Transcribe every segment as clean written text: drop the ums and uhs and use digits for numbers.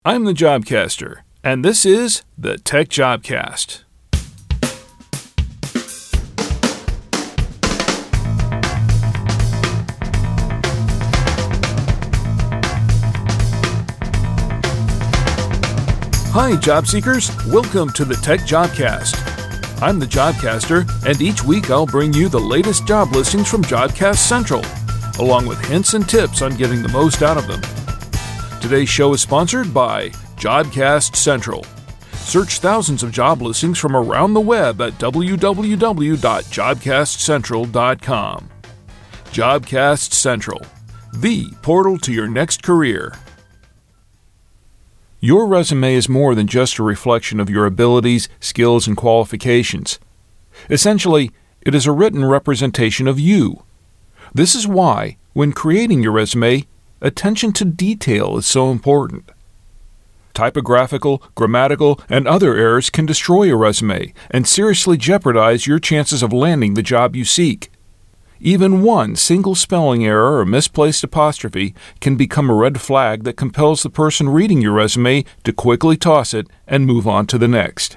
I'm the Jobcaster, and this is the Tech Jobcast. Hi, job seekers. Welcome to the Tech Jobcast. I'm the Jobcaster, and each week I'll bring you the latest job listings from Jobcast Central, along with hints and tips on getting the most out of them. Today's show is sponsored by Jobcast Central. Search thousands of job listings from around the web at www.jobcastcentral.com. Jobcast Central, the portal to your next career. Your resume is more than just a reflection of your abilities, skills, and qualifications. Essentially, it is a written representation of you. This is why, when creating your resume, attention to detail is so important. Typographical, grammatical, and other errors can destroy a resume and seriously jeopardize your chances of landing the job you seek. Even one single spelling error or misplaced apostrophe can become a red flag that compels the person reading your resume to quickly toss it and move on to the next.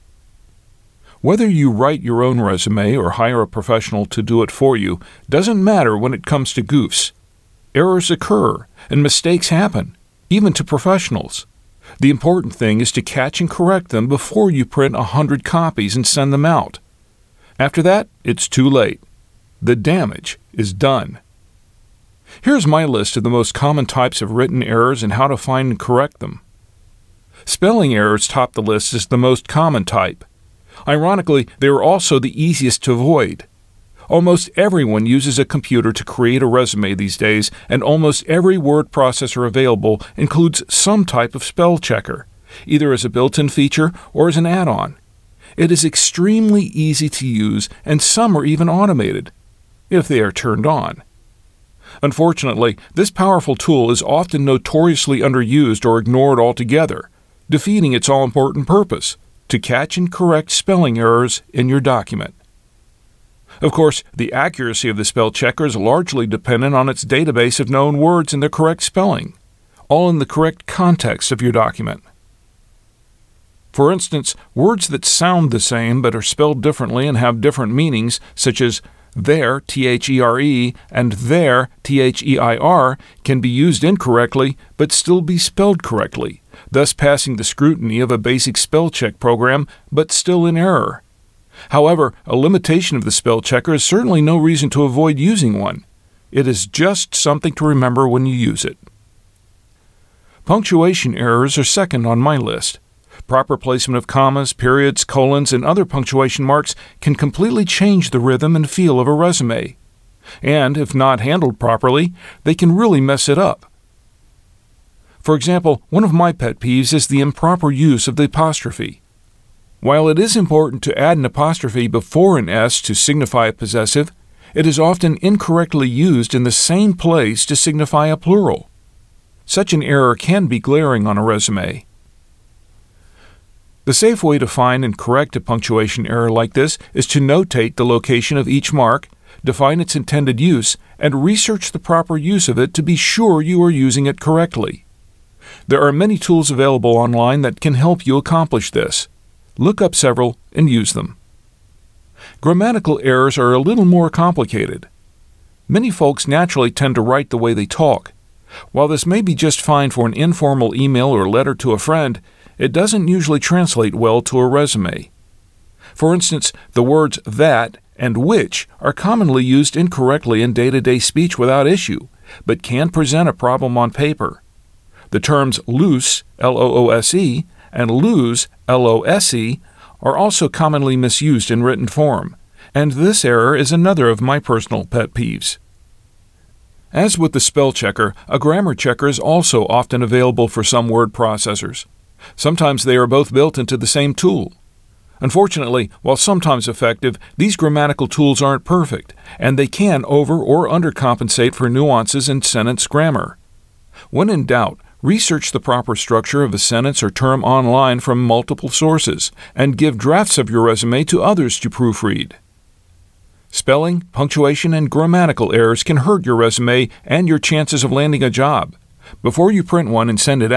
Whether you write your own resume or hire a professional to do it for you doesn't matter when it comes to goofs. Errors occur, and mistakes happen, even to professionals. The important thing is to catch and correct them before you print 100 copies and send them out. After that, it's too late. The damage is done. Here's my list of the most common types of written errors and how to find and correct them. Spelling errors top the list as the most common type. Ironically, they are also the easiest to avoid. Almost everyone uses a computer to create a resume these days, and almost every word processor available includes some type of spell checker, either as a built-in feature or as an add-on. It is extremely easy to use, and some are even automated, if they are turned on. Unfortunately, this powerful tool is often notoriously underused or ignored altogether, defeating its all-important purpose, to catch and correct spelling errors in your document. Of course, the accuracy of the spell checker is largely dependent on its database of known words and their correct spelling, all in the correct context of your document. For instance, words that sound the same but are spelled differently and have different meanings, such as there, T-H-E-R-E, and there, T-H-E-I-R, can be used incorrectly but still be spelled correctly, thus passing the scrutiny of a basic spell check program but still in error. However, a limitation of the spell checker is certainly no reason to avoid using one. It is just something to remember when you use it. Punctuation errors are second on my list. Proper placement of commas, periods, colons, and other punctuation marks can completely change the rhythm and feel of a resume. And, if not handled properly, they can really mess it up. For example, one of my pet peeves is the improper use of the apostrophe. While it is important to add an apostrophe before an S to signify a possessive, it is often incorrectly used in the same place to signify a plural. Such an error can be glaring on a resume. The safe way to find and correct a punctuation error like this is to notate the location of each mark, define its intended use, and research the proper use of it to be sure you are using it correctly. There are many tools available online that can help you accomplish this. Look up several and use them. Grammatical errors are a little more complicated. Many folks naturally tend to write the way they talk. While this may be just fine for an informal email or letter to a friend, it doesn't usually translate well to a resume. For instance, the words that and which are commonly used incorrectly in day-to-day speech without issue, but can present a problem on paper. The terms loose, L-O-O-S-E, and lose, L-O-S-E, are also commonly misused in written form, and this error is another of my personal pet peeves. As with the spell checker, a grammar checker is also often available for some word processors. Sometimes they are both built into the same tool. Unfortunately, while sometimes effective, these grammatical tools aren't perfect, and they can over- or undercompensate for nuances in sentence grammar. When in doubt, research the proper structure of a sentence or term online from multiple sources, and give drafts of your resume to others to proofread. Spelling, punctuation, and grammatical errors can hurt your resume and your chances of landing a job. Before you print one and send it out,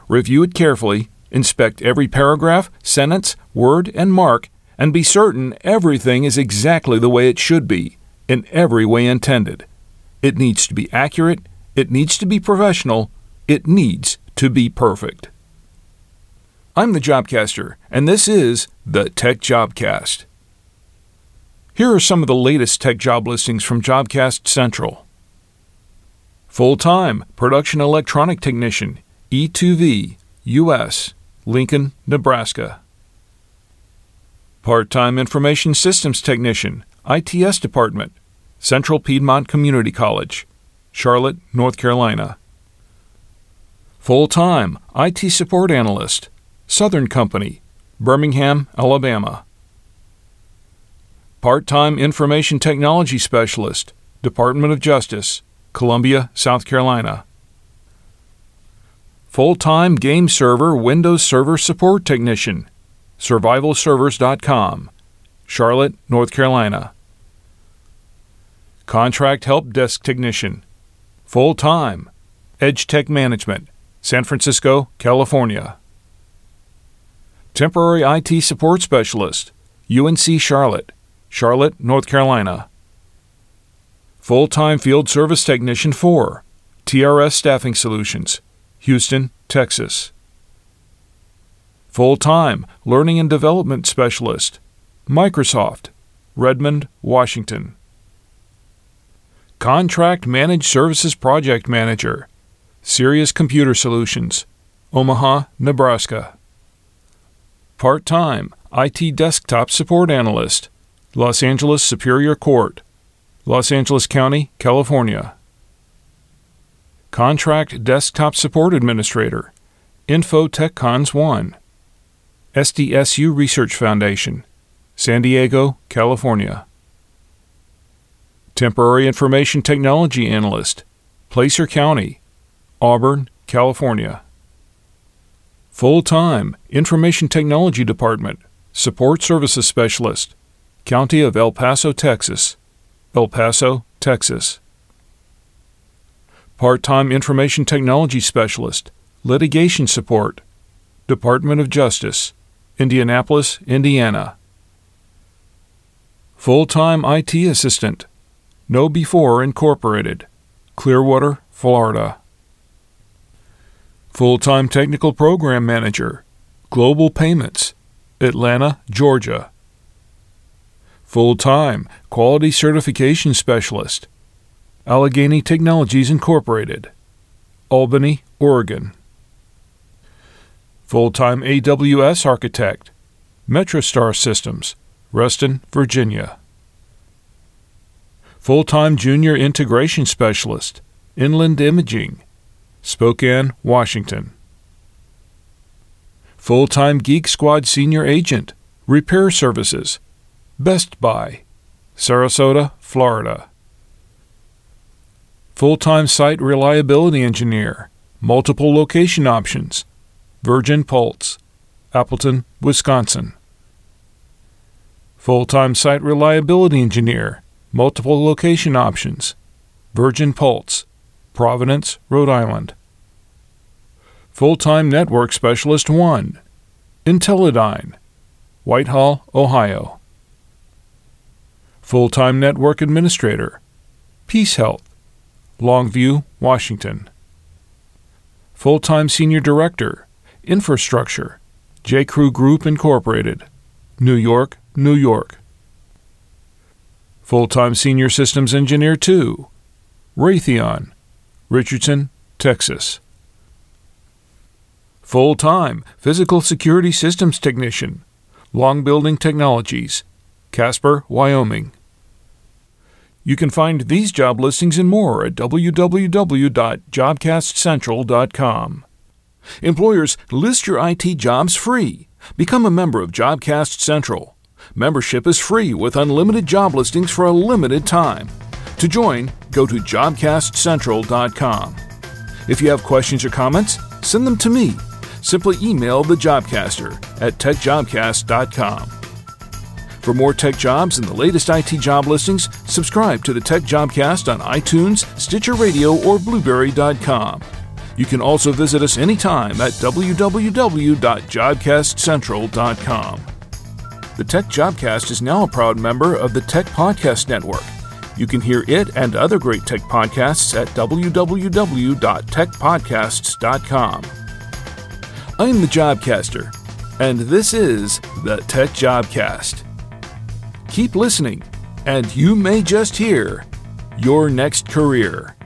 Review it carefully, inspect every paragraph, sentence, word, and mark, and be certain everything is exactly the way it should be, in every way intended. It needs to be accurate, it needs to be professional, it needs to be perfect. I'm the Jobcaster, and this is the Tech Jobcast. Here are some of the latest tech job listings from Jobcast Central. Full-time Production Electronic Technician, E2V, U.S., Lincoln, Nebraska. Part-time Information Systems Technician, ITS Department, Central Piedmont Community College, Charlotte, North Carolina. Full-time IT Support Analyst, Southern Company, Birmingham, Alabama. Part-time Information Technology Specialist, Department of Justice, Columbia, South Carolina. Full-time Game Server Windows Server Support Technician, SurvivalServers.com, Charlotte, North Carolina. Contract Help Desk Technician, full-time, Edge Tech Management, San Francisco, California. Temporary IT Support Specialist, UNC Charlotte, Charlotte, North Carolina. Full-time Field Service Technician 4, TRS Staffing Solutions, Houston, Texas. Full-time Learning and Development Specialist, Microsoft, Redmond, Washington. Contract Managed Services Project Manager, Sirius Computer Solutions, Omaha, Nebraska. Part-time IT Desktop Support Analyst, Los Angeles Superior Court, Los Angeles County, California. Contract Desktop Support Administrator, InfoTechCons 1, SDSU Research Foundation, San Diego, California. Temporary Information Technology Analyst, Placer County, Auburn, California. Full-time Information Technology Department, Support Services Specialist, County of El Paso, Texas, El Paso, Texas. Part-time Information Technology Specialist, Litigation Support, Department of Justice, Indianapolis, Indiana. Full-time IT Assistant, KnowBe4 Incorporated, Clearwater, Florida. Full-time Technical Program Manager, Global Payments, Atlanta, Georgia. Full-time Quality Certification Specialist, Allegheny Technologies Incorporated, Albany, Oregon. Full-time AWS Architect, MetroStar Systems, Reston, Virginia. Full-time Junior Integration Specialist, Inland Imaging, Spokane, Washington. Full-time Geek Squad Senior Agent, Repair Services, Best Buy, Sarasota, Florida. Full-time Site Reliability Engineer, Multiple Location Options, Virgin Pulse, Appleton, Wisconsin. Full-time Site Reliability Engineer, Multiple Location Options, Virgin Pulse, Providence, Rhode Island. Full-time Network Specialist 1, Intellidyne, Whitehall, Ohio. Full-time Network Administrator, Peace Health, Longview, Washington. Full-time Senior Director, Infrastructure, J.Crew Group Incorporated, New York, New York. Full-time Senior Systems Engineer 2, Raytheon, Richardson, Texas. Full-time Physical Security Systems Technician, Long Building Technologies, Casper, Wyoming. You can find these job listings and more at www.jobcastcentral.com. Employers, list your IT jobs free. Become a member of Jobcast Central. Membership is free with unlimited job listings for a limited time. To join, go to jobcastcentral.com. If you have questions or comments, send them to me. Simply email the Jobcaster at techjobcast.com. For more tech jobs and the latest IT job listings, subscribe to the Tech Jobcast on iTunes, Stitcher Radio, or Blueberry.com. You can also visit us anytime at www.jobcastcentral.com. The Tech Jobcast is now a proud member of the Tech Podcast Network. You can hear it and other great tech podcasts at www.techpodcasts.com. I'm the Jobcaster, and this is the Tech Jobcast. Keep listening, and you may just hear your next career.